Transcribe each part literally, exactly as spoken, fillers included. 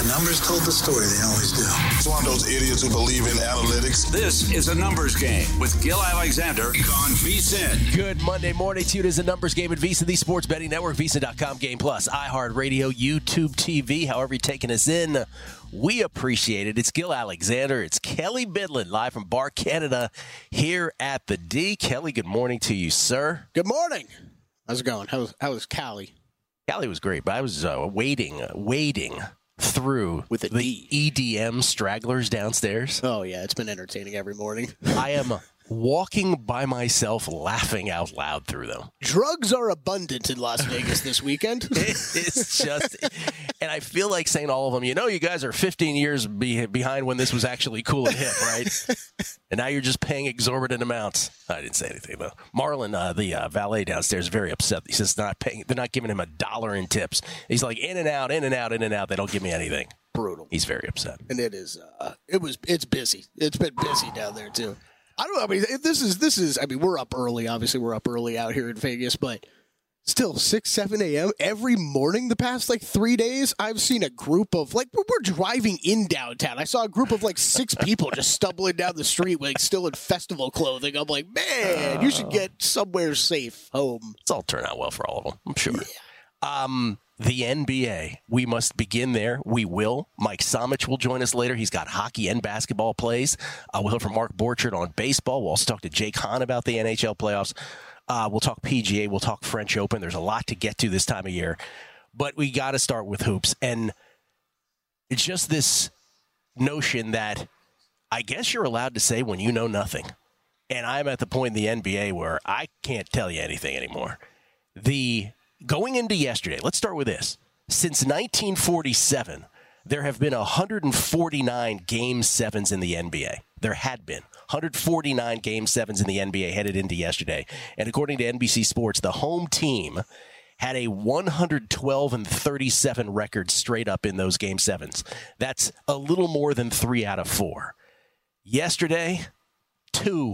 numbers told the story. They always do. It's one of those idiots who believe in analytics. This is a numbers game with Gil Alexander on VSiN. Good Monday morning to you. It is a numbers game at VSiN, the Sports Betting Network, VSiN dot com, Game Plus, iHeartRadio, YouTube T V. However you're taking us in, we appreciate it. It's Gil Alexander. It's Kelly Bidlin, live from Bar Canada here at the D. Kelly, good morning to you, sir. Good morning. How's it going? How was, how was Cali? Cali was great, but I was uh, waiting, uh, waiting through With a the D. E D M stragglers downstairs. Oh, yeah. It's been entertaining every morning. I am walking by myself, laughing out loud through them. Drugs are abundant in Las Vegas this weekend. It's just, and I feel like saying to all of them, you know, you guys are fifteen years be, behind when this was actually cool and hip, right? And now you're just paying exorbitant amounts. I didn't say anything, though. Marlon, uh, the uh, valet downstairs, is very upset. He says they're not paying, they're not giving him a dollar in tips. He's like, in and out, in and out, in and out. They don't give me anything. Brutal. He's very upset. And it is, uh, it was, it's busy. It's been busy down there, too. I don't know. I mean, this is, this is, I mean, we're up early. Obviously, we're up early out here in Vegas, but still, six, seven a.m. every morning the past, like, three days, I've seen a group of, like, we're, we're driving in downtown. I saw a group of, like, six people just stumbling down the street, like, still in festival clothing. I'm like, man, you should get somewhere safe home. It's all turned out well for all of them, I'm sure. Yeah. Um, the N B A, we must begin there. We will. Mike Somich will join us later. He's got hockey and basketball plays. Uh, we'll hear from Mark Borchardt on baseball. We'll also talk to Jake Hahn about the N H L playoffs. Uh, we'll talk P G A. We'll talk French Open. There's a lot to get to this time of year. But we got to start with hoops. And it's just this notion that I guess you're allowed to say when you know nothing. And I'm at the point in the N B A where I can't tell you anything anymore. The going into yesterday, let's start with this. Since nineteen forty-seven, there have been one hundred forty-nine Game sevens in the N B A. There had been. one hundred forty-nine Game sevens in the N B A headed into yesterday. And according to N B C Sports, the home team had a one hundred twelve and thirty-seven record straight up in those Game sevens. That's a little more than three out of four. Yesterday, two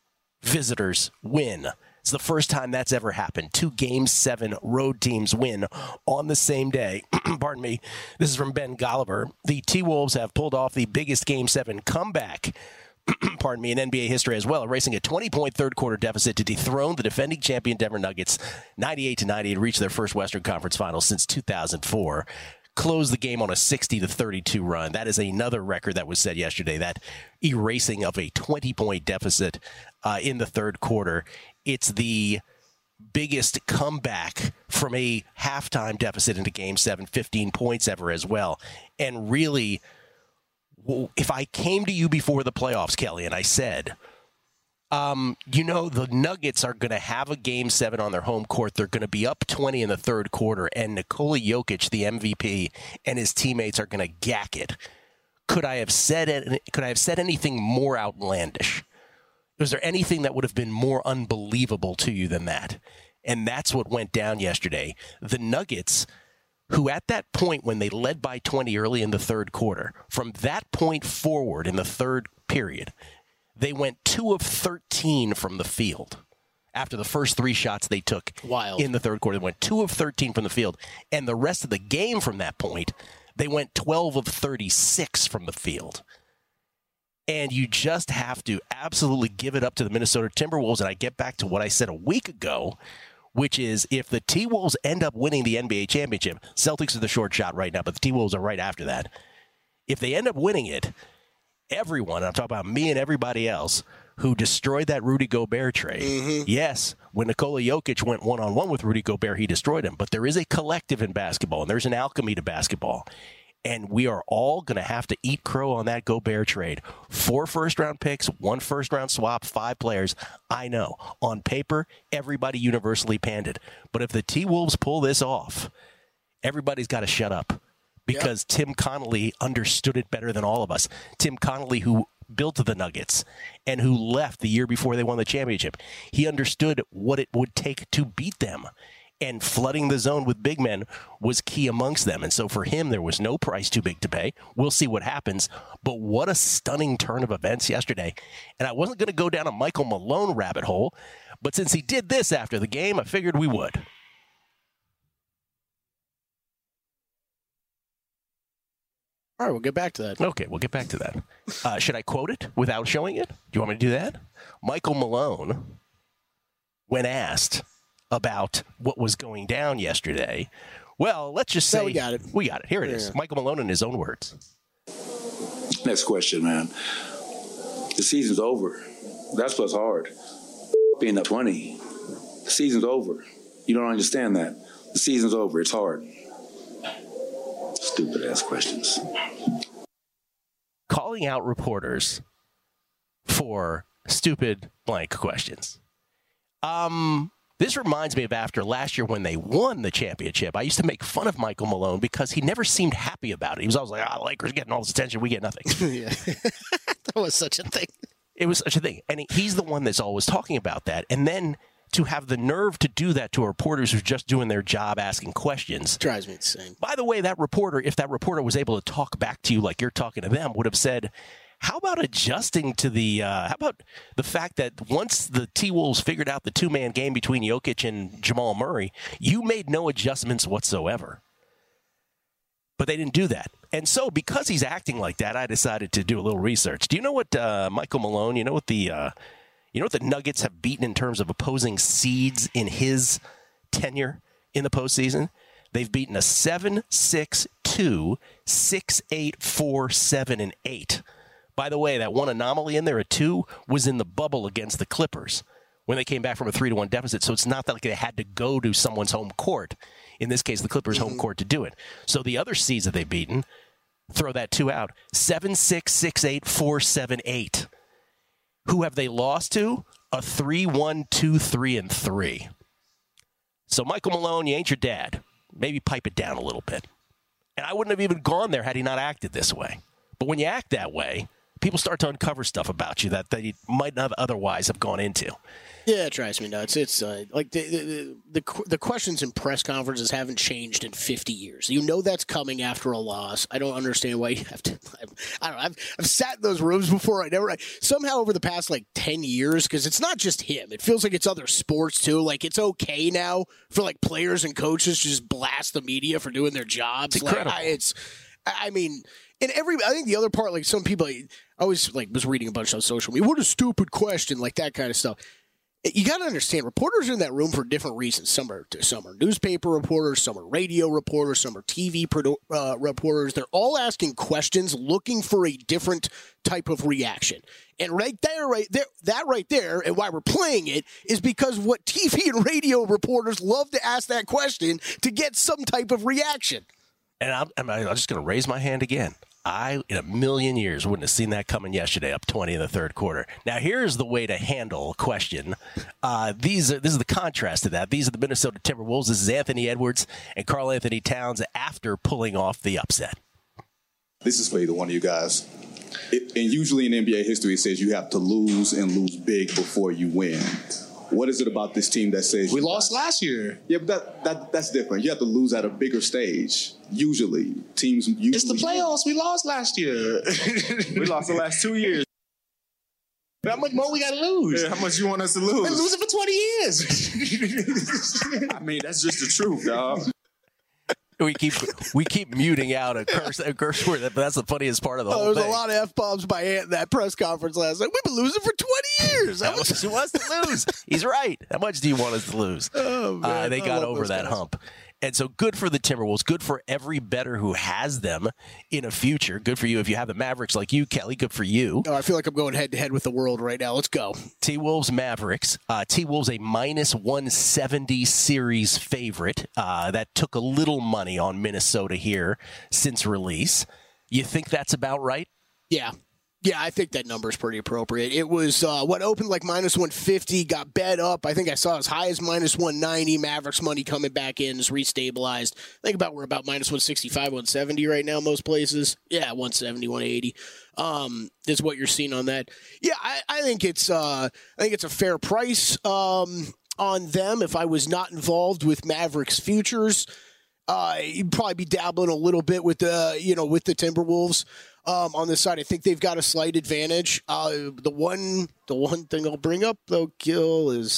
visitors win. It's the first time that's ever happened. Two Game seven road teams win on the same day. Pardon me. This is from Ben Golliver. The T-Wolves have pulled off the biggest Game seven comeback, pardon me, in N B A history as well, erasing a twenty-point third-quarter deficit to dethrone the defending champion Denver Nuggets ninety-eight to ninety-eight, reach their first Western Conference Finals since two thousand four. Closed the game on a sixty to thirty-two run. That is another record that was set yesterday, that erasing of a twenty-point deficit uh, in the third quarter. It's the biggest comeback from a halftime deficit into Game seven, fifteen points ever as well. And really, if I came to you before the playoffs, Kelly, and I said, um, you know, the Nuggets are going to have a Game seven on their home court. They're going to be up twenty in the third quarter, and Nikola Jokic, the M V P, and his teammates are going to gack it. Could I have said could I have said anything more outlandish? Was there anything that would have been more unbelievable to you than that? And that's what went down yesterday. The Nuggets, who at that point when they led by twenty early in the third quarter, from that point forward in the third period, they went two of thirteen from the field. After the first three shots they took Wild. in the third quarter, they went two of thirteen from the field. And the rest of the game from that point, they went twelve of thirty-six from the field. And you just have to absolutely give it up to the Minnesota Timberwolves. And I get back to what I said a week ago, which is if the T-Wolves end up winning the N B A championship, Celtics are the short shot right now, but the T-Wolves are right after that. If they end up winning it, everyone, I'm talking about me and everybody else, who destroyed that Rudy Gobert trade. Mm-hmm. Yes, when Nikola Jokic went one-on-one with Rudy Gobert, he destroyed him. But there is a collective in basketball, and there's an alchemy to basketball. And we are all going to have to eat crow on that Gobert trade. Four first-round picks, one first-round swap, five players. I know. On paper, everybody universally panned. But if the T-Wolves pull this off, everybody's got to shut up. Because yep. Tim Connolly understood it better than all of us. Tim Connolly, who built the Nuggets and who left the year before they won the championship, he understood what it would take to beat them. And flooding the zone with big men was key amongst them. And so for him, there was no price too big to pay. We'll see what happens. But what a stunning turn of events yesterday. And I wasn't going to go down a Michael Malone rabbit hole, but since he did this after the game, I figured we would. All right, we'll get back to that. Okay, we'll get back to that. Uh, should I quote it without showing it? Do you want me to do that? Michael Malone, when asked about what was going down yesterday, well, let's just say no, we got it. We got it. Here it yeah. is. Michael Malone in his own words. Next question, man. The season's over. That's what's hard. Being up twenty. The season's over. You don't understand that. The season's over. It's hard. Stupid ass questions. Calling out reporters for stupid blank questions. Um, this reminds me of after last year when they won the championship. I used to make fun of Michael Malone because he never seemed happy about it. He was always like, "Ah, oh, Lakers getting all this attention, we get nothing." Yeah, that was such a thing. It was such a thing, and he, he's the one that's always talking about that. And then to have the nerve to do that to reporters who's just doing their job asking questions drives me insane. By the way, that reporter, if that reporter was able to talk back to you like you're talking to them, would have said, how about adjusting to the uh, how about the fact that once the T-Wolves figured out the two-man game between Jokic and Jamal Murray, you made no adjustments whatsoever. But they didn't do that. And so because he's acting like that, I decided to do a little research. Do you know what uh, Michael Malone, you know what the uh, You know what the Nuggets have beaten in terms of opposing seeds in his tenure in the postseason? They've beaten a seven, six, two, six, eight, four, seven, and eight. By the way, that one anomaly in there, a two, was in the bubble against the Clippers when they came back from a three to one deficit. So it's not that like they had to go to someone's home court. In this case, the Clippers' home court to do it. So the other seeds that they've beaten, throw that two out. seven, six, six, eight, four, seven, eight. Who have they lost to? A three, one, two, three, and three. So, Michael Malone, you ain't your dad. Maybe pipe it down a little bit. And I wouldn't have even gone there had he not acted this way. But when you act that way, people start to uncover stuff about you that they might not otherwise have gone into. Yeah, it drives me nuts. It's uh, like the, the the the questions in press conferences haven't changed in fifty years. You know that's coming after a loss. I don't understand why you have to. I don't know. I've, I've sat in those rooms before. I never I, somehow over the past like ten years, because it's not just him. It feels like it's other sports too. Like it's okay now for like players and coaches to just blast the media for doing their jobs. It's incredible. Like, I, it's. I mean. And every, I think the other part, like some people, I always like was reading a bunch on social media. What a stupid question, like that kind of stuff. You got to understand, reporters are in that room for different reasons. Some are some are newspaper reporters, some are radio reporters, some are T V uh, reporters. They're all asking questions, looking for a different type of reaction. And right there, right there, that right there, and why we're playing it is because what T V and radio reporters love to ask that question to get some type of reaction. And I'm, I'm, I'm just going to raise my hand again. I, in a million years, wouldn't have seen that coming yesterday, up twenty in the third quarter. Now, here's the way to handle a question. Uh, these are, this is the contrast to that. These are the Minnesota Timberwolves. This is Anthony Edwards and Karl Anthony Towns after pulling off the upset. This is for either one of you guys. It, and usually in N B A history, it says you have to lose and lose big before you win. What is it about this team that says we lost got, last year? Yeah, but that, that that's different. You have to lose at a bigger stage. Usually, teams. Usually, it's the playoffs. We lost last year. We lost the last two years. How much more we got to lose? Yeah, how much you want us to lose? We're losing for twenty years. I mean, that's just the truth, dog. We keep we keep muting out a curse a curse word, but that's the funniest part of the oh, whole There's thing. a lot of F-bombs by Ant in that press conference last night. We've been losing for twenty years. How much do you want us to lose? He's right. How much do you want us to lose? Oh, man. Uh, they I got love over that guys. hump. And so good for the Timberwolves. Good for every bettor who has them in a future. Good for you if you have the Mavericks like you, Kelly. Good for you. Oh, I feel like I'm going head-to-head with the world right now. Let's go. T-Wolves, Mavericks. Uh, T-Wolves a minus one seventy series favorite. Uh, that took a little money on Minnesota here since release. You think that's about right? Yeah. Yeah, I think that number is pretty appropriate. It was uh, what opened like minus one fifty, got bet up. I think I saw as high as minus one ninety. Mavericks money coming back in is restabilized. I think about we're about minus one sixty-five, one seventy right now most places. Yeah, one seventy, one eighty um, is what you're seeing on that. Yeah, I, I think it's uh, I think it's a fair price um, on them. If I was not involved with Mavericks futures, uh, you'd probably be dabbling a little bit with the you know with the Timberwolves. Um, on this side, I think they've got a slight advantage. Uh, the one, the one thing I'll bring up though, Gil, is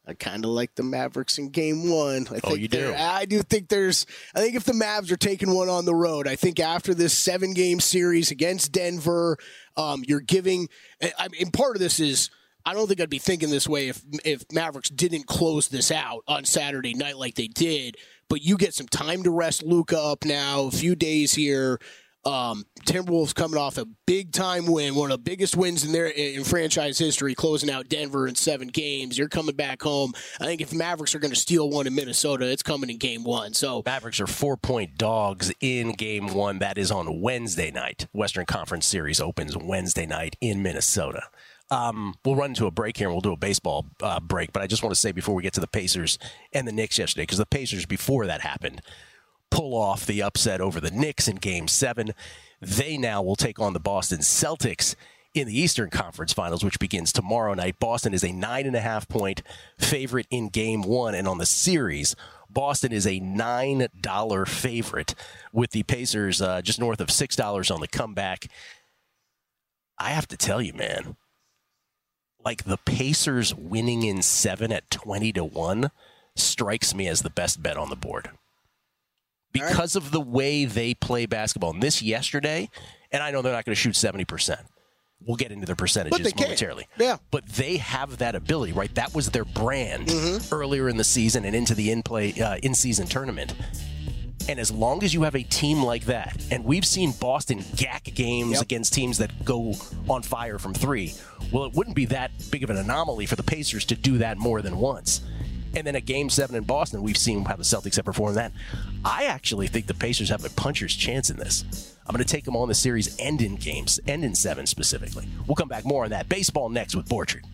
I kind of like the Mavericks in game one. I think oh, you do? I do think there's – I think if the Mavs are taking one on the road, I think after this seven-game series against Denver, um, you're giving – I mean, part of this is I don't think I'd be thinking this way if if Mavericks didn't close this out on Saturday night like they did, but you get some time to rest Luka up now, a few days here. Um, Timberwolves coming off a big-time win, one of the biggest wins in their in franchise history, closing out Denver in seven games. You're coming back home. I think if Mavericks are going to steal one in Minnesota, it's coming in game one. So Mavericks are four-point dogs in game one. That is on Wednesday night. Western Conference Series opens Wednesday night in Minnesota. Um, we'll run into a break here, and we'll do a baseball uh, break. But I just want to say before we get to the Pacers and the Knicks yesterday, because the Pacers, before that happened, pull off the upset over the Knicks in Game seven. They now will take on the Boston Celtics in the Eastern Conference Finals, which begins tomorrow night. Boston is a nine and a half point favorite in Game one, and on the series, Boston is a nine dollar favorite, with the Pacers uh, just north of six dollars on the comeback. I have to tell you, man, like the Pacers winning in seven at twenty to one strikes me as the best bet on the board. Because of the way they play basketball. And this yesterday, and I know they're not going to shoot seventy percent. We'll get into their percentages momentarily. Yeah. But they have that ability, right? That was their brand mm-hmm. earlier in the season and into the in-play, uh, in-season tournament. And as long as you have a team like that, and we've seen Boston G A C games yep. against teams that go on fire from three, well, it wouldn't be that big of an anomaly for the Pacers to do that more than once. And then at Game seven in Boston, we've seen how the Celtics have performed that. I actually think the Pacers have a puncher's chance in this. I'm going to take them on the series and in games, and in seven specifically. We'll come back more on that. Baseball next with Borchard.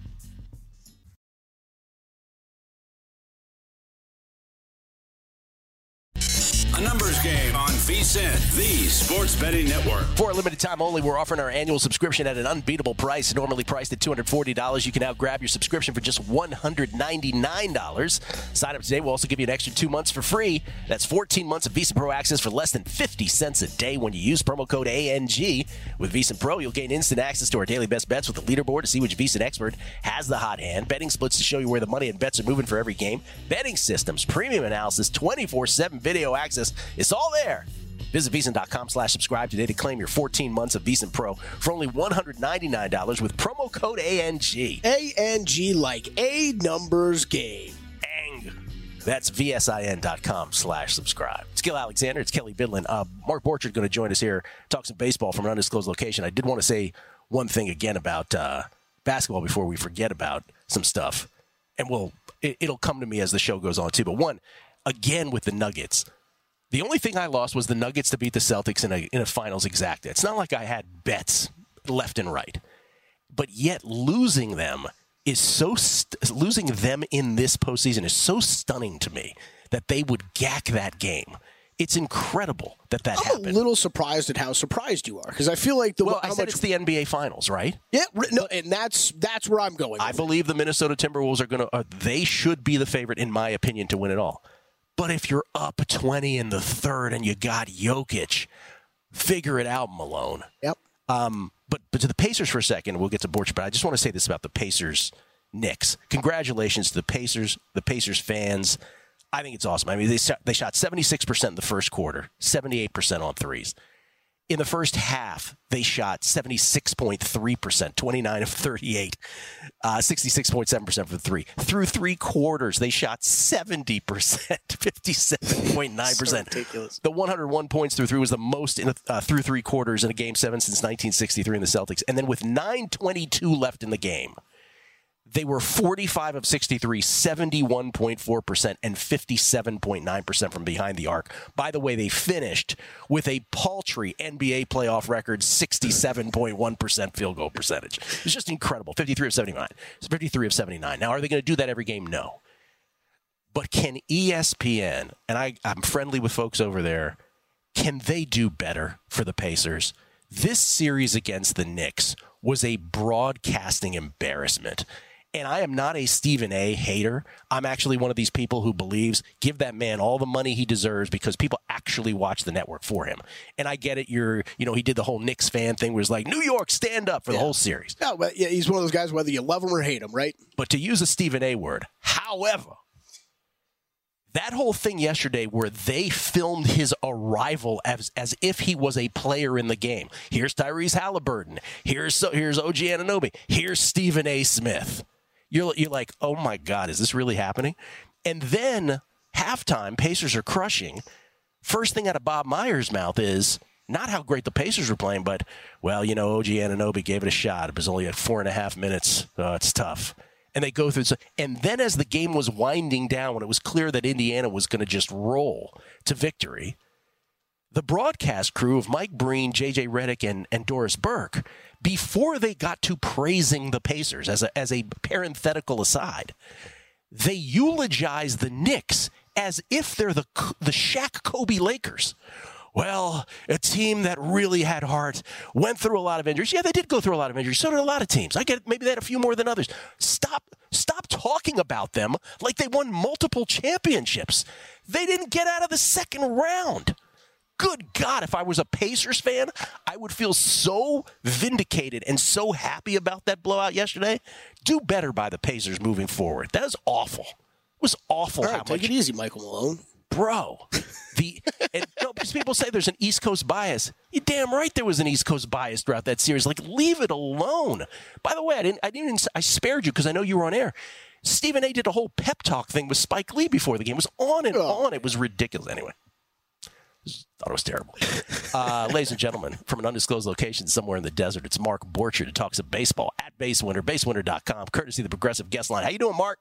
A numbers game on VSiN, the sports betting network. For a limited time only, we're offering our annual subscription at an unbeatable price. Normally priced at two hundred forty dollars. You can now grab your subscription for just one hundred ninety-nine dollars. Sign up today. We'll also give you an extra two months for free. That's fourteen months of VSiN Pro access for less than fifty cents a day when you use promo code A N G. With VSiN Pro, you'll gain instant access to our daily best bets with the leaderboard to see which VSiN expert has the hot hand. Betting splits to show you where the money and bets are moving for every game. Betting systems, premium analysis, twenty-four seven video access. It's all there. Visit VSiN.com slash subscribe today to claim your fourteen months of VSiN Pro for only one hundred ninety-nine dollars with promo code A N G. A N G like a numbers game. Ang. That's VSIN.com slash subscribe. It's Gil Alexander. It's Kelly Bidlin. Uh, Mark Borchard going to join us here, talk some baseball from an undisclosed location. I did want to say one thing again about uh, basketball before we forget about some stuff. And we'll, it, it'll come to me as the show goes on, too. But one, again with the Nuggets, the only thing I lost was the Nuggets to beat the Celtics in a in a finals exacta. It's not like I had bets left and right. But yet losing them is so st- losing them in this postseason is so stunning to me that they would gack that game. It's incredible that that I'm happened. I'm a little surprised at how surprised you are, because I feel like the well, how I said much, it's the N B A Finals, right? Yeah, no, and that's that's where I'm going. I believe the Minnesota Timberwolves are going to. Uh, they should be the favorite, in my opinion, to win it all. But if you're up twenty in the third and you got Jokic, figure it out, Malone. Yep. Um, but but to the Pacers for a second, we'll get to Borch, but I just want to say this about the Pacers Knicks. Congratulations to the Pacers, the Pacers fans. I think it's awesome. I mean, they they shot seventy-six percent in the first quarter, seventy-eight percent on threes. In the first half, they shot seventy-six point three percent, twenty-nine of thirty-eight, uh, sixty-six point seven percent for the three. Through three quarters, they shot seventy percent, fifty-seven point nine percent. So ridiculous. The one hundred one points through three was the most in a, uh, through three quarters in a game seven since nineteen sixty-three in the Celtics. And then with nine twenty-two left in the game, they were forty-five of sixty-three, seventy-one point four percent, and fifty-seven point nine percent from behind the arc. By the way, they finished with a paltry N B A playoff record, sixty-seven point one percent field goal percentage. It's just incredible. fifty-three of seventy-nine. It's fifty-three of seventy-nine. Now, are they going to do that every game? No. But can E S P N, and I, I'm friendly with folks over there, can they do better for the Pacers? This series against the Knicks was a broadcasting embarrassment. And I am not a Stephen A. hater. I'm actually one of these people who believes give that man all the money he deserves because people actually watch the network for him. And I get it. You're, you know, he did the whole Knicks fan thing where it's like, New York, stand up for yeah. the whole series. No, but yeah, he's one of those guys, whether you love him or hate him, right? But to use a Stephen A. word, how However, that whole thing yesterday where they filmed his arrival as, as if he was a player in the game. Here's Tyrese Halliburton. Here's here's O G Anunoby. Here's Stephen A. Smith. You're, you're like, oh, my God, is this really happening? And then halftime, Pacers are crushing. First thing out of Bob Myers' mouth is not how great the Pacers were playing, but, well, you know, O G Anunoby gave it a shot. It was only at four and a half minutes. Oh, it's tough. And they go through. And then as the game was winding down, when it was clear that Indiana was going to just roll to victory, the broadcast crew of Mike Breen, J J Redick, and, and Doris Burke, before they got to praising the Pacers as a, as a parenthetical aside, they eulogized the Knicks as if they're the the Shaq Kobe Lakers. Well, a team that really had heart, went through a lot of injuries. Yeah, they did go through a lot of injuries. So did a lot of teams. I get it. Maybe they had a few more than others. Stop, stop talking about them like they won multiple championships. They didn't get out of the second round. Good God, if I was a Pacers fan, I would feel so vindicated and so happy about that blowout yesterday. Do better by the Pacers moving forward. That is awful. It was awful. All right, how take much, it easy, Michael Malone. Bro, the and, no, because people say there's an East Coast bias. You're damn right there was an East Coast bias throughout that series. Like, leave it alone. By the way, I didn't. I didn't. I spared you because I know you were on air. Stephen A. did a whole pep talk thing with Spike Lee before the game. It was on and oh. on. It was ridiculous. Anyway, thought it was terrible. Uh, ladies and gentlemen, from an undisclosed location somewhere in the desert, it's Mark Borchard who talks of baseball at Basewinner, basewinner dot com, courtesy of the Progressive Guest Line. How you doing, Mark?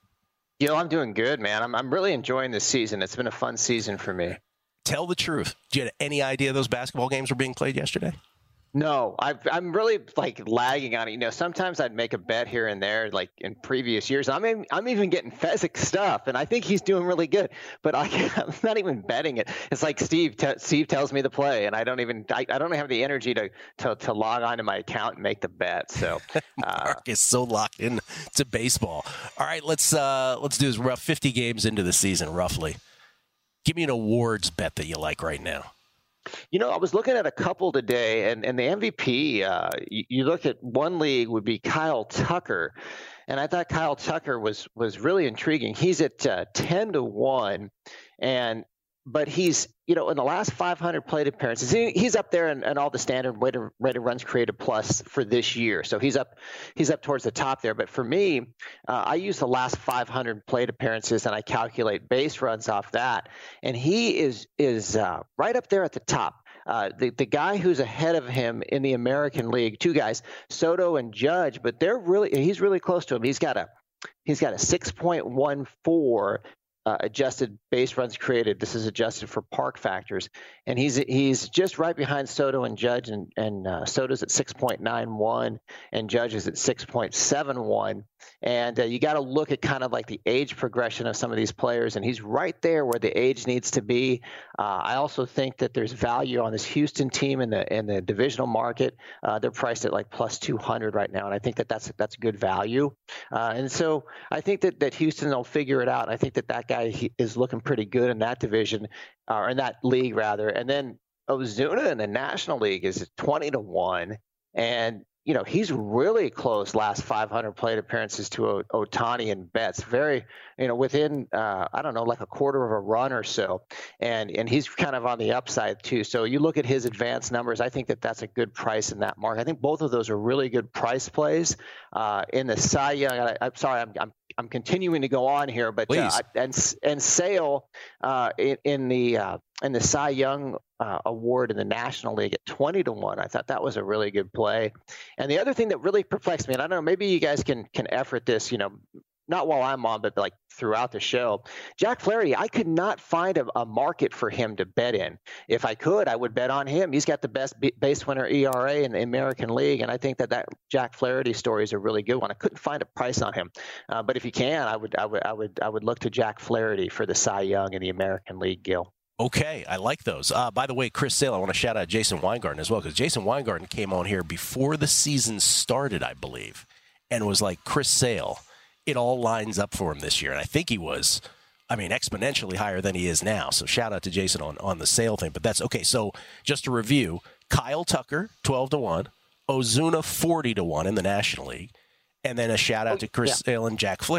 You know, I'm doing good, man. I'm I'm really enjoying this season. It's been a fun season for me. Tell the truth. Do you have any idea those basketball games were being played yesterday? No, I've, I'm really like lagging on it. You know, sometimes I'd make a bet here and there, like in previous years. I'm in, I'm even getting Fezzik stuff, and I think he's doing really good. But I, I'm not even betting it. It's like Steve. T- Steve tells me to play, and I don't even. I, I don't have the energy to, to to log on to my account and make the bet. So uh, Mark is so locked in to baseball. All right, let's uh, let's do this. Rough fifty games into the season, roughly. Give me an awards bet that you like right now. You know, I was looking at a couple today, and, and the M V P, uh, you, you look at one league would be Kyle Tucker, and I thought Kyle Tucker was was really intriguing. He's at uh, ten to one, and but he's, you know, in the last five hundred plate appearances, he, he's up there in, in all the standard weighted weighted runs created plus for this year. So he's up he's up towards the top there. But for me, uh, I use the last five hundred plate appearances and I calculate base runs off that, and he is is uh, right up there at the top. Uh, the the guy who's ahead of him in the American League, two guys, Soto and Judge, but they're really he's really close to him. He's got a he's got a six point one four. Uh, adjusted base runs created. This is adjusted for park factors, and he's he's just right behind Soto and Judge, and and uh, Soto's at six point nine one, and Judge is at six point seven one. And uh, you got to look at kind of like the age progression of some of these players, and he's right there where the age needs to be. Uh, I also think that there's value on this Houston team in the in the divisional market. Uh, they're priced at like plus two hundred right now, and I think that that's that's good value. Uh, and so I think that that Houston will figure it out. And I think that that guy he is looking pretty good in that division, or in that league rather. And then Ozuna in the National League is twenty to one, and you know, he's really close last five hundred plate appearances to Ohtani and bets. Very, you know, within, uh, I don't know, like a quarter of a run or so. And and he's kind of on the upside, too. So you look at his advanced numbers, I think that that's a good price in that market. I think both of those are really good price plays. Uh, in the Cy Young, I, I'm sorry, I'm, I'm I'm continuing to go on here, but uh, and and Sale uh, in, in the uh, in the Cy Young uh, award in the National League at twenty to one. I thought that was a really good play. And the other thing that really perplexed me, and I don't know, maybe you guys can can effort this, you know, not while I'm on, but like throughout the show. Jack Flaherty, I could not find a, a market for him to bet in. If I could, I would bet on him. He's got the best b- base winner E R A in the American League, and I think that that Jack Flaherty story is a really good one. I couldn't find a price on him, uh, but if you can, I would, I would, I would, I would look to Jack Flaherty for the Cy Young in the American League, Gil. Okay, I like those. Uh, by the way, Chris Sale, I want to shout out Jason Weingarten as well, because Jason Weingarten came on here before the season started, I believe, and was like, Chris Sale, it all lines up for him this year. And I think he was, I mean, exponentially higher than he is now. So shout out to Jason on, on the Sale thing. But that's okay. So just to review, Kyle Tucker, twelve to one, Ozuna, forty to one in the National League. And then a shout out to Chris yeah. Sale and Jack Flaherty.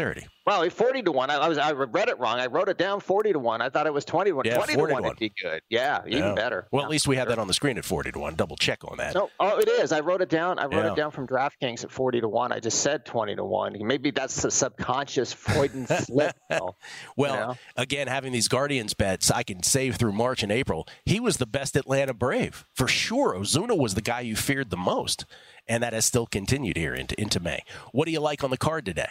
Well, forty to one. I, I was I read it wrong. I wrote it down forty to one. I thought it was twenty to one. Yeah, twenty to one would be good. Yeah, even yeah. better. Well, yeah, at least we have sure. that on the screen at forty to one. Double check on that. No, oh, it is. I wrote it down. I wrote Yeah. it down from DraftKings at forty to one. I just said twenty to one. Maybe that's a subconscious Freudian slip. well, you know? again, having these Guardians bets, I can save through March and April. He was the best Atlanta Brave for sure. Ozuna was the guy you feared the most, and that has still continued here into into May. What do you like on the card today?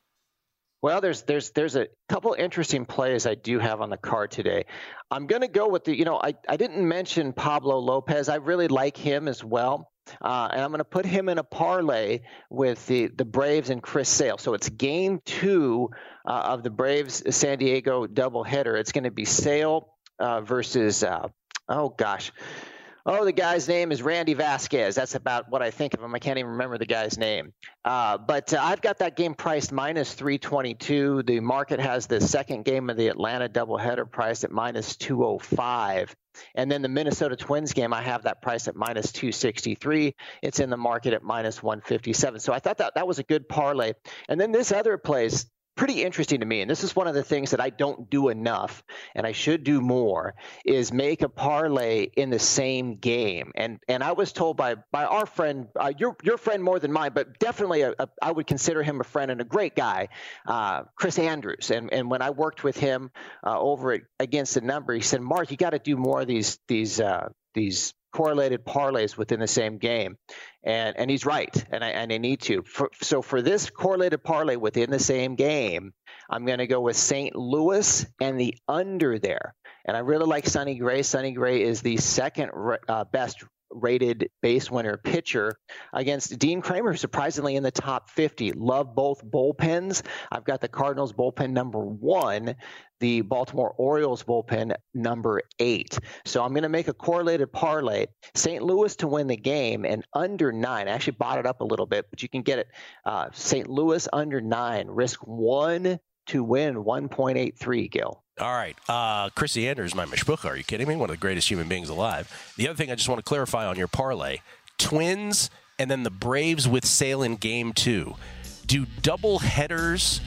Well, there's there's there's a couple interesting plays I do have on the card today. I'm going to go with the, you know, I, I didn't mention Pablo Lopez. I really like him as well. Uh, and I'm going to put him in a parlay with the, the Braves and Chris Sale. So it's game two uh, of the Braves San Diego doubleheader. It's going to be Sale uh, versus, uh, oh gosh. Oh, the guy's name is Randy Vasquez. That's about what I think of him. I can't even remember the guy's name. Uh, but uh, I've got that game priced minus three twenty-two. The market has the second game of the Atlanta doubleheader priced at minus two oh five. And then the Minnesota Twins game, I have that price at minus two sixty-three. It's in the market at minus one fifty-seven. So I thought that that was a good parlay. And then this other place, pretty interesting to me, and this is one of the things that I don't do enough, and I should do more, is make a parlay in the same game. And and I was told by by our friend, uh, your your friend more than mine, but definitely a, a, I would consider him a friend and a great guy, uh, Chris Andrews. And and when I worked with him uh, over at Against the Number, he said, Mark, you got to do more of these these uh, these correlated parlays within the same game. And and he's right, and I and I need to. For, so for this correlated parlay within the same game, I'm going to go with Saint Louis and the under there. And I really like Sonny Gray. Sonny Gray is the second uh, best rated base winner pitcher against Dean Kramer, surprisingly in the top fifty. Love both bullpens. I've got the Cardinals bullpen number one, the Baltimore Orioles bullpen number eight. So I'm going to make a correlated parlay. Saint Louis to win the game and under nine. I actually bought it up a little bit, but you can get it. Uh, Saint Louis under nine. Risk one to win one point eight three, Gil. All right. Uh, Chrissy Anders, my mishpucha. Are you kidding me? One of the greatest human beings alive. The other thing I just want to clarify on your parlay, Twins and then the Braves with Sale in game two. Do double headers,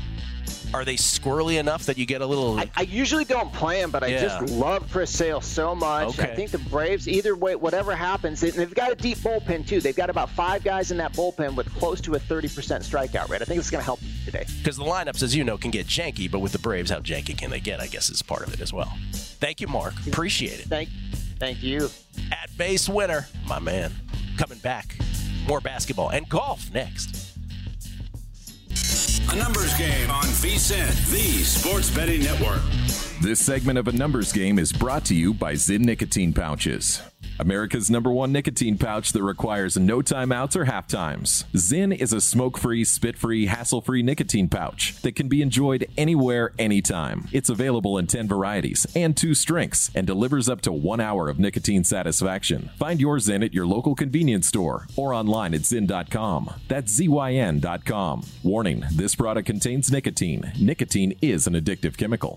are they squirrely enough that you get a little... I, I usually don't play them, but I Yeah. just love Chris Sale so much. Okay. I think the Braves, either way, whatever happens, they, they've got a deep bullpen, too. They've got about five guys in that bullpen with close to a thirty percent strikeout rate. I think it's going to help today. Because the lineups, as you know, can get janky, but with the Braves, how janky can they get, I guess, is part of it as well. Thank you, Mark. Appreciate it. Thank, thank you. At base winner, my man. Coming back. More basketball and golf next. A numbers game on V S I N, the sports betting network. This segment of A Numbers Game is brought to you by Zyn Nicotine Pouches, America's number one nicotine pouch that requires no timeouts or half times. Zyn is a smoke-free, spit-free, hassle-free nicotine pouch that can be enjoyed anywhere, anytime. It's available in ten varieties and two strengths and delivers up to one hour of nicotine satisfaction. Find your Zyn at your local convenience store or online at zyn dot com. That's Z Y N dot com. Warning, this product contains nicotine. Nicotine is an addictive chemical.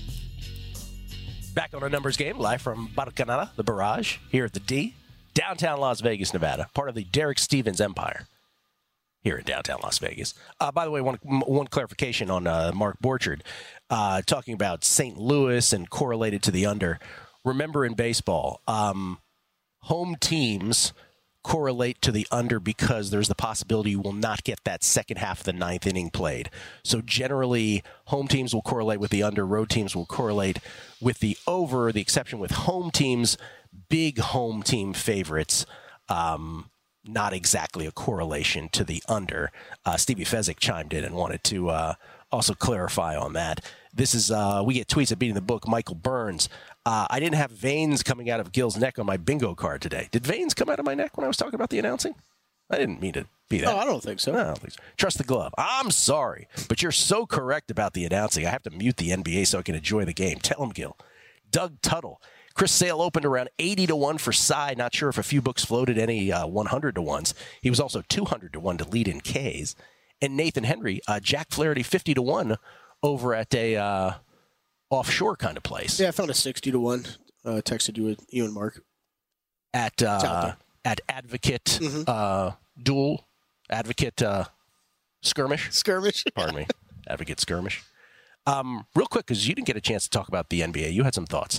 Back on a numbers game, live from Barcanada, the Barrage, here at the D, downtown Las Vegas, Nevada, part of the Derek Stevens Empire here in downtown Las Vegas. Uh, by the way, one, one clarification on uh, Mark Borchard, uh, talking about Saint Louis and correlated to the under. Remember in baseball, um, home teams correlate to the under because there's the possibility you will not get that second half of the ninth inning played. So generally, home teams will correlate with the under, road teams will correlate with the over, the exception with home teams, big home team favorites, um, not exactly a correlation to the under. Uh, Stevie Fezzik chimed in and wanted to uh, also clarify on that. This is, uh, we get tweets at Beating the Book, Michael Burns. Uh, I didn't have veins coming out of Gil's neck on my bingo card today. Did veins come out of my neck when I was talking about the announcing? I didn't mean to be that. No, I don't think so. No, I don't think so. Trust the glove. I'm sorry, but you're so correct about the announcing. I have to mute the N B A so I can enjoy the game. Tell him, Gil. Doug Tuttle. Chris Sale opened around eighty to one for Cy. Not sure if a few books floated any uh, one hundred to ones. He was also two hundred to one to lead in Ks. And Nathan Henry, uh, Jack Flaherty fifty to one over at a uh, offshore kind of place. Yeah, I found a sixty to one. Uh, texted you with you and Mark at uh, at Advocate mm-hmm. uh, Duel Advocate uh, Skirmish Skirmish. Pardon me. have a good skirmish. Um, real quick, because you didn't get a chance to talk about the N B A. You had some thoughts.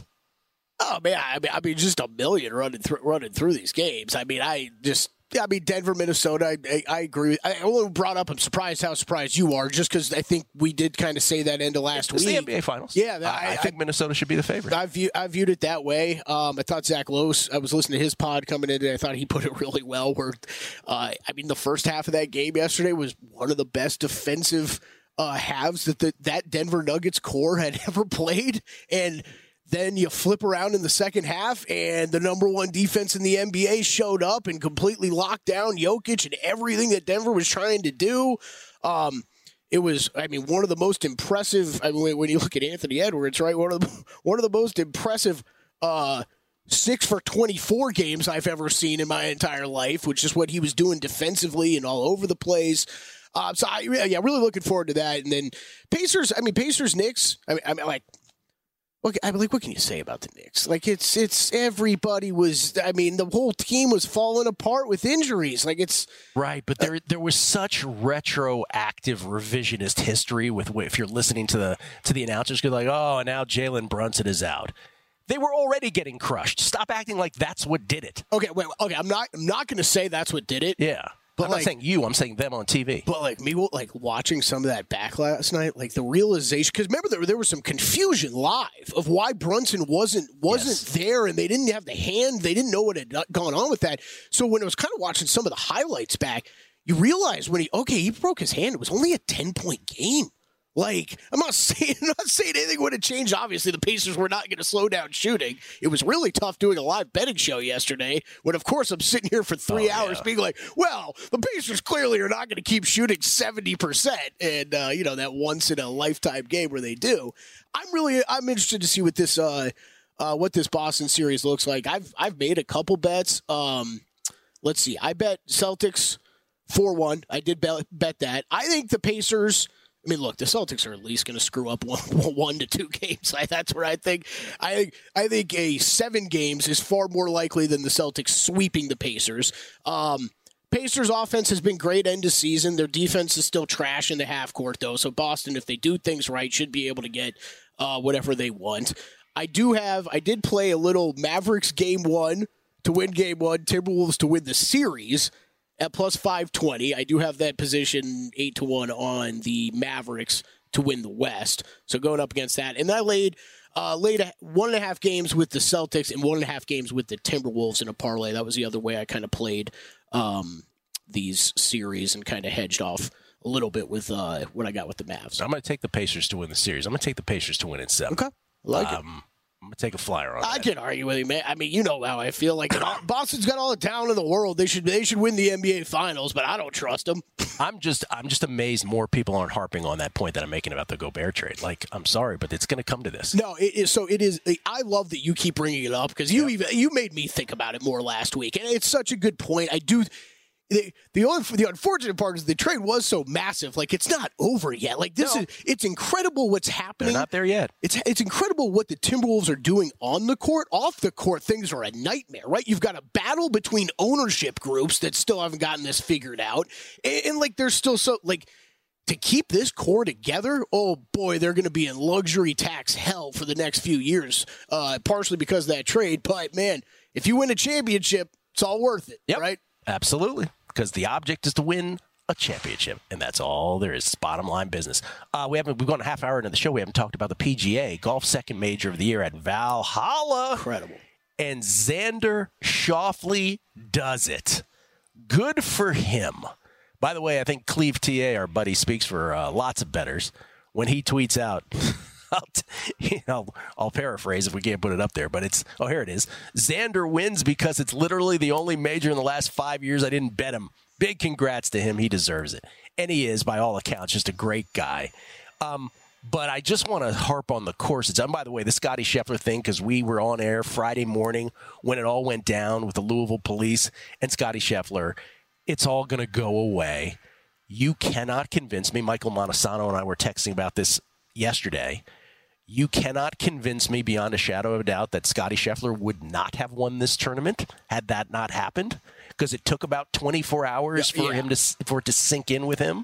Oh man, I mean, I mean, just a million running through running through these games. I mean, I just, I mean, Denver, Minnesota. I, I, I agree. I only brought up. I'm surprised how surprised you are, just because I think we did kind of say that end of last it's week. The N B A Finals. Yeah, I, I, I think I, Minnesota should be the favorite. I view I viewed it that way. Um, I thought Zach Lowe. I was listening to his pod coming in, and I thought he put it really well. Where, uh, I mean, the first half of that game yesterday was one of the best defensive uh, halves that the, that Denver Nuggets core had ever played, and then you flip around in the second half, and the number one defense in the N B A showed up and completely locked down Jokic and everything that Denver was trying to do. Um, it was, I mean, one of the most impressive. I mean, when you look at Anthony Edwards, right, one of the one of the most impressive uh, six for twenty-four games I've ever seen in my entire life, which is what he was doing defensively and all over the place. Uh, so I, yeah, really looking forward to that. And then Pacers. I mean, Pacers, Knicks. I mean, I mean, like. Look, I mean, like, what can you say about the Knicks? Like, it's it's everybody was. I mean, the whole team was falling apart with injuries. Like, it's right, but there there was such retroactive revisionist history with if you're listening to the to the announcers, go like, oh, now Jalen Brunson is out. They were already getting crushed. Stop acting like that's what did it. Okay, wait. Okay, I'm not. I'm not going to say that's what did it. Yeah. But I'm like, not saying you, I'm saying them on T V. But like me, like watching some of that back last night, like the realization, because remember there, there was some confusion live of why Brunson wasn't wasn't yes. there, and they didn't have the hand, they didn't know what had gone on with that. So when it was kind of watching some of the highlights back, you realize when he okay, he broke his hand. It was only a ten point game. Like, I'm not saying I'm not saying anything would have changed. Obviously, the Pacers were not going to slow down shooting. It was really tough doing a live betting show yesterday when, of course, I'm sitting here for three oh, hours yeah. being like, well, the Pacers clearly are not going to keep shooting seventy percent. And, uh, you know, that once-in-a-lifetime game where they do. I'm really I'm interested to see what this uh, uh, what this Boston series looks like. I've, I've made a couple bets. Um, let's see. I bet Celtics four one. I did bet, bet that. I think the Pacers – I mean, look, the Celtics are at least going to screw up one, one to two games. I, that's where I think. I I think a seven games is far more likely than the Celtics sweeping the Pacers. Um, Pacers' offense has been great end of season. Their defense is still trash in the half court, though. So Boston, if they do things right, should be able to get uh, whatever they want. I do have. I did play a little Mavericks game one to win game one, Timberwolves to win the series. At plus five twenty, I do have that position eight to one on the Mavericks to win the West. So going up against that. And I laid uh, laid a, one and a half games with the Celtics and one and a half games with the Timberwolves in a parlay. That was the other way I kind of played um, these series and kind of hedged off a little bit with uh, what I got with the Mavs. I'm going to take the Pacers to win the series. I'm going to take the Pacers to win in seven. Okay. I like um, it. I'm going to take a flyer on I that. can argue with you, man. I mean, you know how I feel. Like Boston's got all the talent in the world. They should they should win the N B A Finals, but I don't trust them. I'm just I'm just amazed more people aren't harping on that point that I'm making about the Gobert trade. Like, I'm sorry, but it's going to come to this. No, it is. So it is. I love that you keep bringing it up because you yep. even you made me think about it more last week, and it's such a good point. I do. The, the only the unfortunate part is the trade was so massive. Like, it's not over yet. Like, this no. is it's incredible what's happening. They're not there yet. It's it's incredible what the Timberwolves are doing on the court. Off the court, things are a nightmare, right? You've got a battle between ownership groups that still haven't gotten this figured out, and, and like there's still so like to keep this core together. Oh boy, they're going to be in luxury tax hell for the next few years, uh, partially because of that trade. But man, if you win a championship, it's all worth it, yep. right? Absolutely, because the object is to win a championship, and that's all there is. It's bottom line business. Uh, we haven't. We've gone a half hour into the show. We haven't talked about the P G A golf second major of the year at Valhalla. Incredible. And Xander Schauffele does it. Good for him. By the way, I think Cleve T A, our buddy, speaks for uh, lots of bettors when he tweets out. I'll, t- you know, I'll paraphrase if we can't put it up there, but it's, oh, here it is. Xander wins because it's literally the only major in the last five years I didn't bet him. Big congrats to him. He deserves it. And he is, by all accounts, just a great guy. Um, but I just want to harp on the courses. And by the way, the Scotty Scheffler thing, because we were on air Friday morning when it all went down with the Louisville police and Scotty Scheffler. It's all going to go away. You cannot convince me. Michael Montesano and I were texting about this yesterday. You cannot convince me beyond a shadow of a doubt that Scotty Scheffler would not have won this tournament had that not happened, because it took about twenty-four hours yeah, for yeah. him to for it to sink in with him.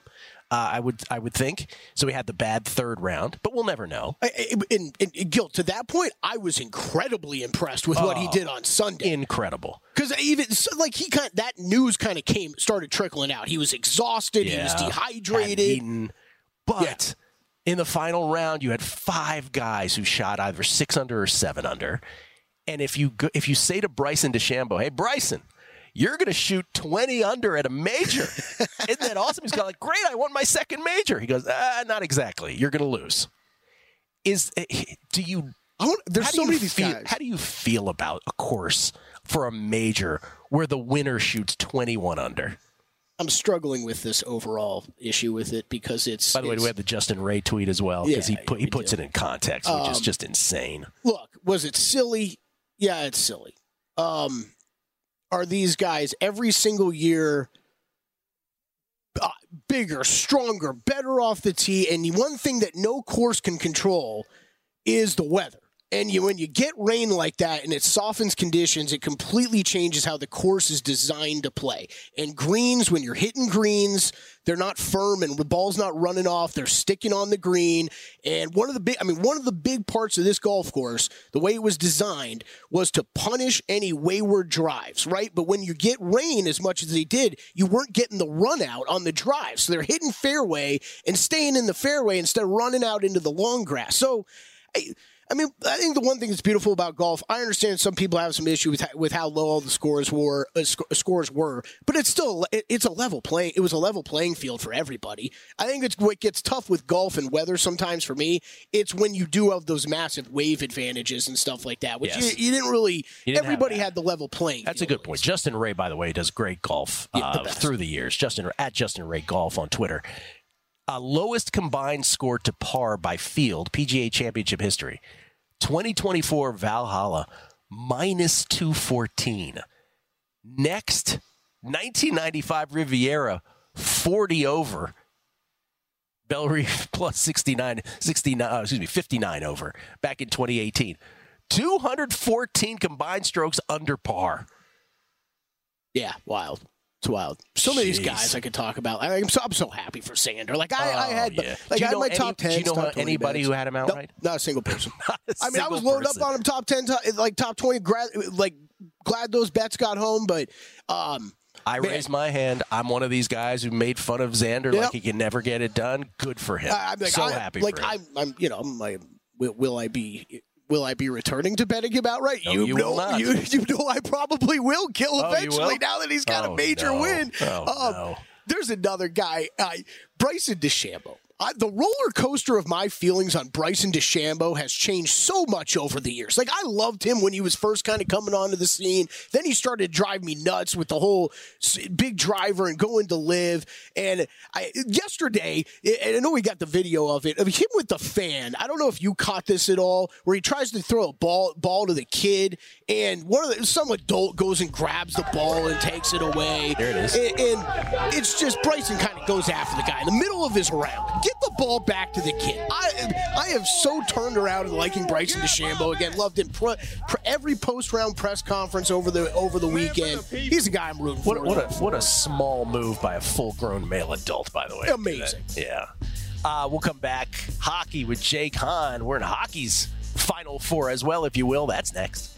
Uh, I would I would think. So we had the bad third round, but we'll never know. In, in, in Gil, to that point, I was incredibly impressed with what Oh, he did on Sunday. Incredible. Because even so, like he kind that news kind of came started trickling out. He was exhausted. Yeah, he was hadn't dehydrated. eaten. But in the final round, you had five guys who shot either six under or seven under. And if you go, if you say to Bryson DeChambeau, "Hey, Bryson, you're going to shoot twenty under at a major," isn't that awesome? He's got like, "Great, I won my second major." He goes, ah, "Not exactly. You're going to lose." Is do you? I want, there's how do so you many of these feel, guys. How do you feel about a course for a major where the winner shoots twenty-one under? I'm struggling with this overall issue with it because it's. By the way, it's, we have the Justin Ray tweet as well because Yeah, he put, he puts do. it in context, which Um, is just insane. Look, was it silly? Yeah, it's silly. Um, are these guys every single year uh, bigger, stronger, better off the tee? And the one thing that no course can control is the weather. And you, when you get rain like that and it softens conditions, it completely changes how the course is designed to play. And greens, when you're hitting greens, they're not firm and the ball's not running off. They're sticking on the green. And one of the big, I mean, one of the big parts of this golf course, the way it was designed, was to punish any wayward drives, right? But when you get rain as much as they did, you weren't getting the run out on the drive. So they're hitting fairway and staying in the fairway instead of running out into the long grass. So, I, I mean, I think the one thing that's beautiful about golf, I understand some people have some issue with how, with how low all the scores were, uh, sc- scores were, but it's still it, it's a level playing. It was a level playing field for everybody. I think it's what gets tough with golf and weather sometimes for me. It's when you do have those massive wave advantages and stuff like that, which Yes. you, you didn't really. You didn't everybody have had the level playing. That's a field good point. Justin Ray, by the way, does great golf Yeah, the uh, best. through the years. Justin at Justin Ray Golf on Twitter. Uh, lowest combined score to par by field, P G A Championship history. twenty twenty-four Valhalla, minus two fourteen. Next, nineteen ninety-five Riviera, forty over. Bellerive plus sixty-nine, sixty-nine, uh, excuse me, fifty-nine over back in twenty eighteen. two hundred fourteen combined strokes under par. Yeah, wild. It's wild. So many of these Jeez. guys I could talk about. I, I'm so I'm so happy for Sander. Like I, I Oh, had, yeah. like Do you I had know my any- top ten. do you know top twenty anybody bets. who had him No, outright? not a single person. Not a I mean, I single was loaded person. up on him top ten, top, like top twenty. Gra- like glad those bets got home, but um, I man, raised my hand. I'm one of these guys who made fun of Xander Yep. like he can never get it done. Good for him. I, I'm like, so I, happy like for him. I'm, I'm, you know, I'm like, will, will I be? Will I be returning to betting him outright? No, you, you know, will not. you, you know, I probably will kill Oh, you eventually. will? Now that he's got Oh, a major no. win. Oh, Um, no. There's another guy, uh, Bryson DeChambeau. I, the roller coaster of my feelings on Bryson DeChambeau has changed so much over the years. Like, I loved him when he was first kind of coming onto the scene. Then he started to drive me nuts with the whole s- big driver and going to live. And I, yesterday, and I know we got the video of it, of him with the fan. I don't know if you caught this at all, where he tries to throw a ball ball to the kid, and one of the, some adult goes and grabs the ball and takes it away. There it is. And, and it's just Bryson kind of goes after the guy in the middle of his round. Get the ball back to the kid. I I have so turned around and liking Bryson DeChambeau again. Loved him pre, pre, every post round press conference over the over the weekend. He's a guy I'm rooting for. What, what a what a small move by a full grown male adult, by the way. Amazing. Yeah. Uh, we'll come back. Hockey with Jake Hahn. We're in hockey's Final Four as well, if you will. That's next.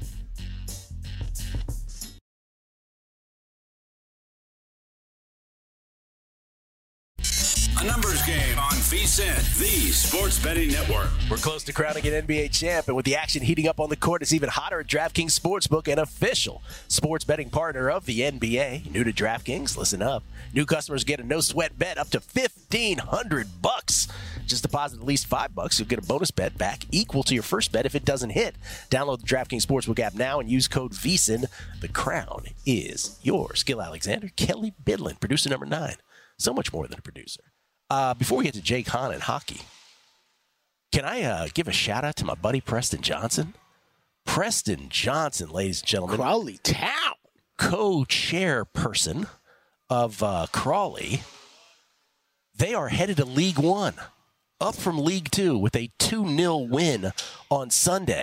A numbers game on VSiN, the Sports Betting Network. We're close to crowning an N B A champ, and with the action heating up on the court, it's even hotter at DraftKings Sportsbook, an official sports betting partner of the N B A. New to DraftKings? Listen up. New customers get a no-sweat bet up to fifteen hundred bucks. Just deposit at least five bucks, you'll get a bonus bet back equal to your first bet if it doesn't hit. Download the DraftKings Sportsbook app now and use code VSiN. The crown is yours. Gil Alexander, Kelly Bidlin, producer number nine. So much more than a producer. Uh, before we get to Jake Hahn and hockey, can I uh, give a shout out to my buddy Preston Johnson? Preston Johnson, ladies and gentlemen. Crawley Town. Co-chairperson of uh, Crawley. They are headed to League One, up from League Two with a two nil win on Sunday.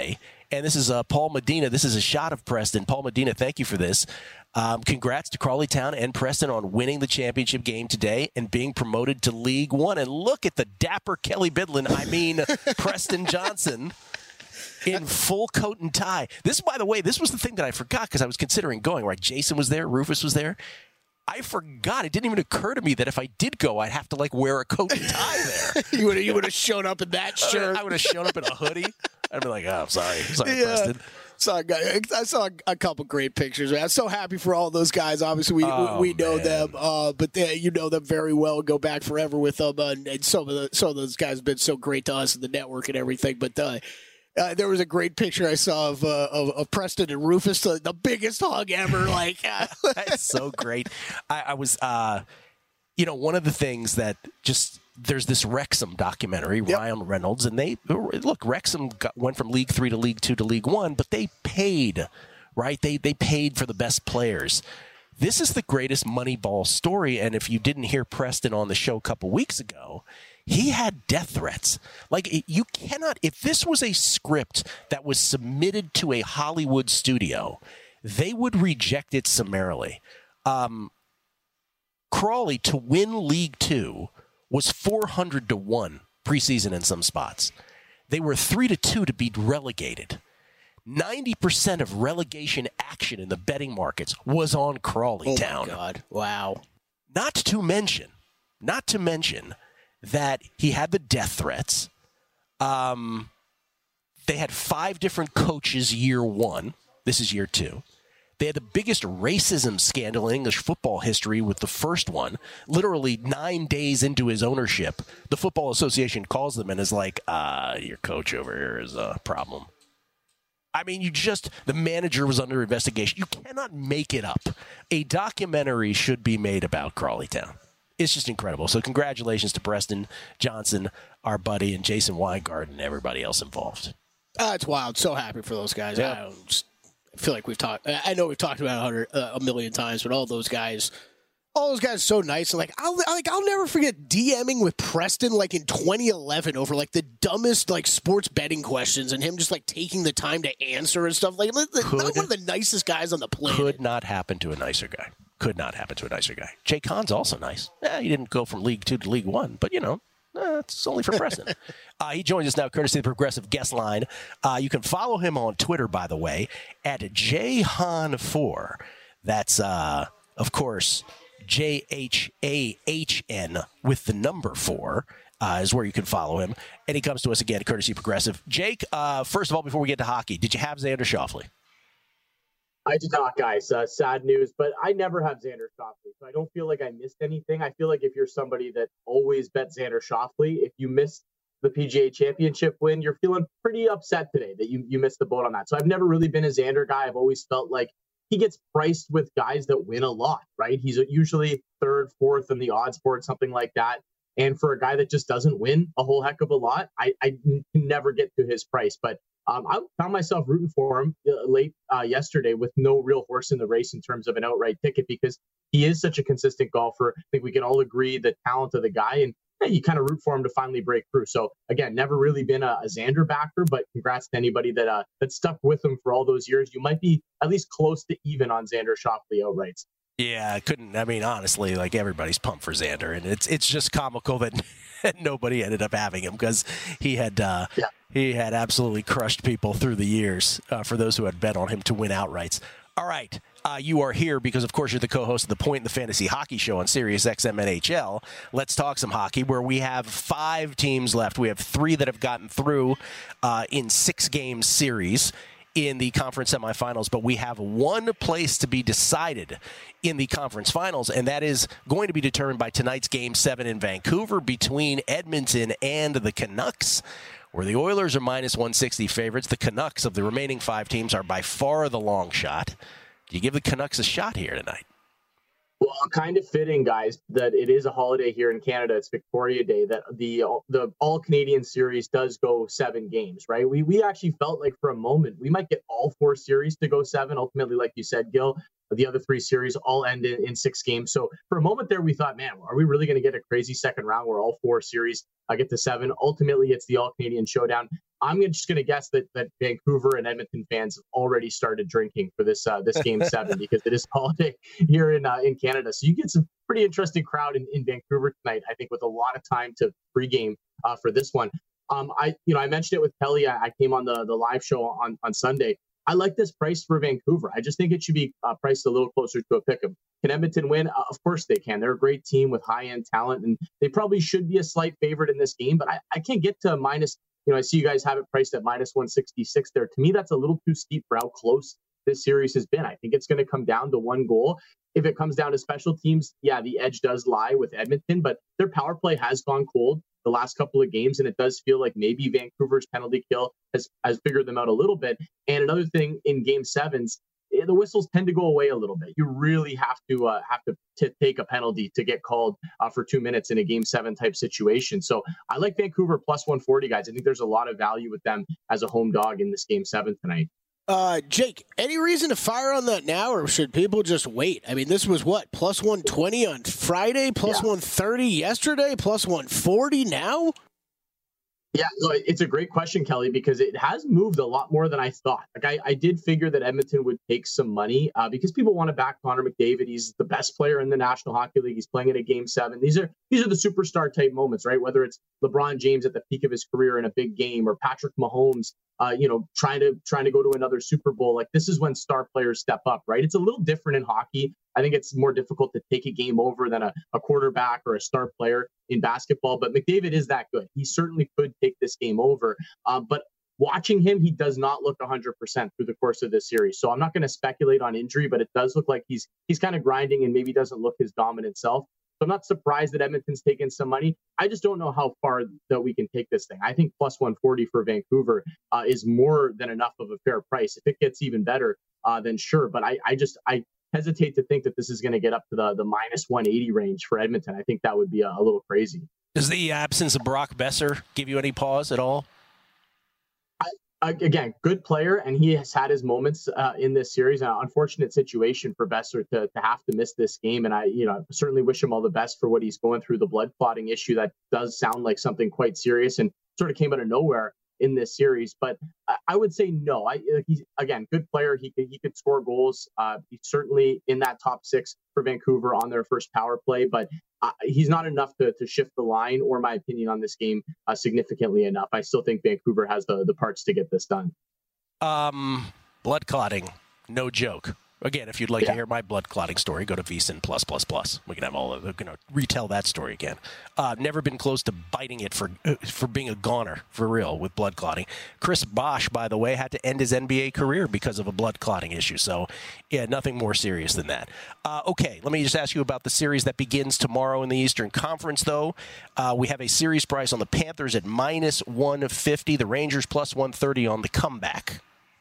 And this is uh, Paul Medina. This is a shot of Preston. Paul Medina, thank you for this. Um, congrats to Crawley Town and Preston on winning the championship game today and being promoted to League One. And look at the dapper Kelly Bidlin, I mean Preston Johnson, in full coat and tie. This, by the way, this was the thing that I forgot because I was considering going, right? Jason was there. Rufus was there. I forgot. It didn't even occur to me that if I did go, I'd have to, like, wear a coat and tie there. you would you would have shown up in that shirt. I would have shown up in a hoodie. I'd be like, oh, I'm sorry. Sorry, yeah. Preston. So I, I saw a couple great pictures. I'm so happy for all those guys. Obviously, we oh, we know man. them, uh, but they, you know them very well. Go back forever with them, uh, and some of the some of those guys have been so great to us in the network and everything. But uh, uh, there was a great picture I saw of uh, of, of Preston and Rufus, the, the biggest hug ever. Like uh, that's so great. I, I was, uh, you know, one of the things that just. There's this Wrexham documentary, yep. Ryan Reynolds, and they look. Wrexham got, went from League Three to League Two to League One, but they paid, right? They they paid for the best players. This is the greatest Moneyball story, and if you didn't hear Preston on the show a couple weeks ago, he had death threats. Like, you cannot. If this was a script that was submitted to a Hollywood studio, they would reject it summarily. Um, Crawley to win League Two was four hundred to one preseason in some spots. They were three to two to be relegated. ninety percent of relegation action in the betting markets was on Crawley Town. Oh, my God. Wow. Not to mention, not to mention that he had the death threats. Um, they had five different coaches year one. This is year two. They had the biggest racism scandal in English football history with the first one. Literally nine days into his ownership, the Football Association calls them and is like, uh, your coach over here is a problem. I mean, you just, the manager was under investigation. You cannot make it up. A documentary should be made about Crawley Town. It's just incredible. So congratulations to Preston Johnson, our buddy, and Jason Weingart and everybody else involved. Uh, it's wild. So happy for those guys. Yeah. I don't just, I feel like we've talked. I know we've talked about it a, hundred, uh, a million times, but all those guys, all those guys, are so nice. And like I'll like I'll never forget DMing with Preston like in twenty eleven over like the dumbest like sports betting questions, and him just like taking the time to answer and stuff. Like could, not one of the nicest guys on the planet. Could not happen to a nicer guy. Could not happen to a nicer guy. Jay Kahn's also nice. Yeah, he didn't go from League Two to League One, but you know. Uh, it's only for Preston. uh, he joins us now, courtesy of the Progressive Guest Line. Uh, you can follow him on Twitter, by the way, at J Han four. That's, uh, of course, J H A H N with the number four uh, is where you can follow him. And he comes to us again, courtesy of Progressive. Jake, uh, first of all, before we get to hockey, did you have Xander Schauffele? I did not, guys. Uh, sad news, but I never have Xander Schauffele, so I don't feel like I missed anything. I feel like if you're somebody that always bet Xander Schauffele, if you missed the P G A Championship win, you're feeling pretty upset today that you, you missed the boat on that. So I've never really been a Xander guy. I've always felt like he gets priced with guys that win a lot, right? He's usually third, fourth in the odds board, something like that. And for a guy that just doesn't win a whole heck of a lot, I, I can never get to his price. But Um, I found myself rooting for him uh, late uh, yesterday with no real horse in the race in terms of an outright ticket because he is such a consistent golfer. I think we can all agree the talent of the guy, and yeah, you kind of root for him to finally break through. So again, never really been a, a Xander backer, but congrats to anybody that uh, that stuck with him for all those years. You might be at least close to even on Xander Schauffele outrights. Yeah, I couldn't. I mean, honestly, like everybody's pumped for Xander, and it's it's just comical that nobody ended up having him because he had uh, yeah. he had absolutely crushed people through the years. Uh, for those who had bet on him to win outrights. All right, uh, you are here because, of course, you're the co-host of the Point in the Fantasy Hockey Show on Sirius X M N H L. Let's talk some hockey, where we have five teams left. We have three that have gotten through uh, in six-game series in the conference semifinals, but we have one place to be decided in the conference finals, and that is going to be determined by tonight's Game seven in Vancouver between Edmonton and the Canucks, where the Oilers are minus one sixty favorites. The Canucks of the remaining five teams are by far the long shot. Do you give the Canucks a shot here tonight? Well, kind of fitting, guys, that it is a holiday here in Canada. It's Victoria Day, that the the All-Canadian Series does go seven games, right? We we actually felt like for a moment we might get all four series to go seven. Ultimately, like you said, Gil, The other three series all end in, in six games. So for a moment there, we thought, man, are we really going to get a crazy second round where all four series uh, get to seven? Ultimately, it's the All-Canadian Showdown. I'm just going to guess that that Vancouver and Edmonton fans have already started drinking for this uh, this game seven because it is holiday here in uh, in Canada. So you get some pretty interesting crowd in, in Vancouver tonight, I think, with a lot of time to pregame uh, for this one. Um, I you know I mentioned it with Kelly. I, I came on the the live show on on Sunday. I like this price for Vancouver. I just think it should be uh, priced a little closer to a pick 'em. Can Edmonton win? Uh, of course they can. They're a great team with high-end talent, and they probably should be a slight favorite in this game. But I, I can't get to minus. You know, I see you guys have it priced at minus one sixty-six there. To me, that's a little too steep for how close this series has been. I think it's going to come down to one goal. If it comes down to special teams, yeah, the edge does lie with Edmonton, but their power play has gone cold the last couple of games, and it does feel like maybe Vancouver's penalty kill has, has figured them out a little bit. And another thing in game sevens, the whistles tend to go away a little bit. You really have to uh, have to t- take a penalty to get called uh, for two minutes in a game seven type situation. So I like Vancouver plus one forty, guys. I think there's a lot of value with them as a home dog in this game seven tonight. Uh, Jake, any reason to fire on that now, or should people just wait? I mean, this was what, plus one twenty on Friday, plus yeah. one thirty yesterday, plus one forty now? Yeah, no, it's a great question, Kelly, because it has moved a lot more than I thought. Like I, I did figure that Edmonton would take some money uh, because people want to back Connor McDavid. He's the best player in the National Hockey League. He's playing in a game seven. These are these are the superstar type moments, right? Whether it's LeBron James at the peak of his career in a big game, or Patrick Mahomes, uh, you know, trying to trying to go to another Super Bowl. Like this is when star players step up, right? It's a little different in hockey. I think it's more difficult to take a game over than a, a quarterback or a star player in basketball. But McDavid is that good. He certainly could take this game over. Um, but watching him, he does not look one hundred percent through the course of this series. So I'm not going to speculate on injury, but it does look like he's he's kind of grinding and maybe doesn't look his dominant self. So I'm not surprised that Edmonton's taken some money. I just don't know how far that we can take this thing. I think plus one forty for Vancouver uh, is more than enough of a fair price. If it gets even better, uh, then sure. But I, I just I hesitate to think that this is going to get up to the, the minus one eighty range for Edmonton. I think that would be a, a little crazy. Does the absence of Brock Besser give you any pause at all? I, again, good player, and he has had his moments uh, in this series. An unfortunate situation for Besser to, to have to miss this game, and I, you know, certainly wish him all the best for what he's going through. The blood clotting issue that does sound like something quite serious, and sort of came out of nowhere in this series. But I, I would say no. I he's again good player. He could he could score goals. Uh, he's certainly in that top six for Vancouver on their first power play, but uh, he's not enough to to shift the line or my opinion on this game uh, significantly enough. I still think Vancouver has the the parts to get this done. Um, blood clotting, no joke. Again, if you'd like yeah. to hear my blood clotting story, go to V S I N plus plus plus. We can have all of you know retell that story again. Uh, never been close to biting it for uh, for being a goner for real with blood clotting. Chris Bosh, by the way, had to end his N B A career because of a blood clotting issue. So, yeah, nothing more serious than that. Uh, okay, let me just ask you about the series that begins tomorrow in the Eastern Conference. Though uh, we have a series price on the Panthers at minus one fifty, the Rangers plus one thirty on the comeback.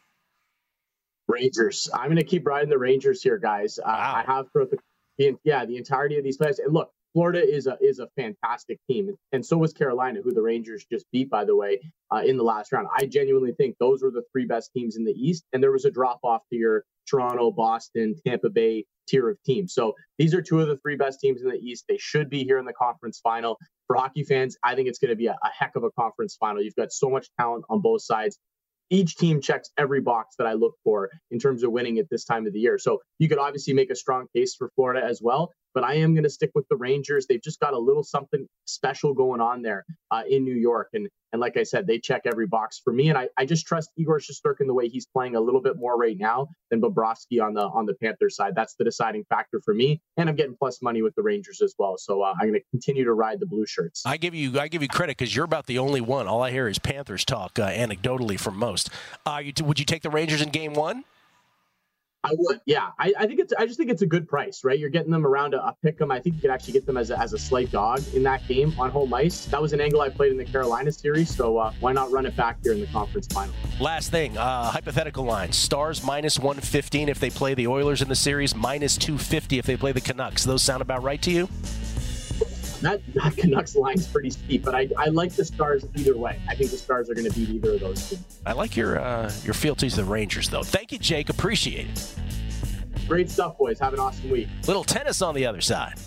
Rangers. I'm going to keep riding the Rangers here, guys. Uh, wow. I have throughout the, the yeah the entirety of these plays. And look, Florida is a is a fantastic team, and so was Carolina, who the Rangers just beat, by the way, uh, in the last round. I genuinely think those were the three best teams in the East, and there was a drop off to your Toronto, Boston, Tampa Bay tier of teams. So these are two of the three best teams in the East. They should be here in the conference final. For hockey fans, I think it's going to be a, a heck of a conference final. You've got so much talent on both sides. Each team checks every box that I look for in terms of winning at this time of the year. So you could obviously make a strong case for Florida as well, but I am going to stick with the Rangers. They've just got a little something special going on there uh, in New York. And and like I said, they check every box for me. And I, I just trust Igor Shesterkin the way he's playing a little bit more right now than Bobrovsky on the on the Panthers side. That's the deciding factor for me. And I'm getting plus money with the Rangers as well. So uh, I'm going to continue to ride the blue shirts. I give you I give you credit because you're about the only one. All I hear is Panthers talk uh, anecdotally from most. Uh, you, would you take the Rangers in game one? I would, yeah. I, I think it's. I just think it's a good price, right? You're getting them around a, a pick 'em. I think you could actually get them as a, as a slight dog in that game on home ice. That was an angle I played in the Carolina series, so uh, why not run it back here in the conference final? Last thing, uh, hypothetical line: Stars minus one fifteen if they play the Oilers in the series, minus two fifty if they play the Canucks. Those sound about right to you? That, that Canucks line is pretty steep, but I, I like the Stars either way. I think the Stars are going to beat either of those two. I like your uh, your fealty to the Rangers, though. Thank you, Jake. Appreciate it. Great stuff, boys. Have an awesome week. Little tennis on the other side.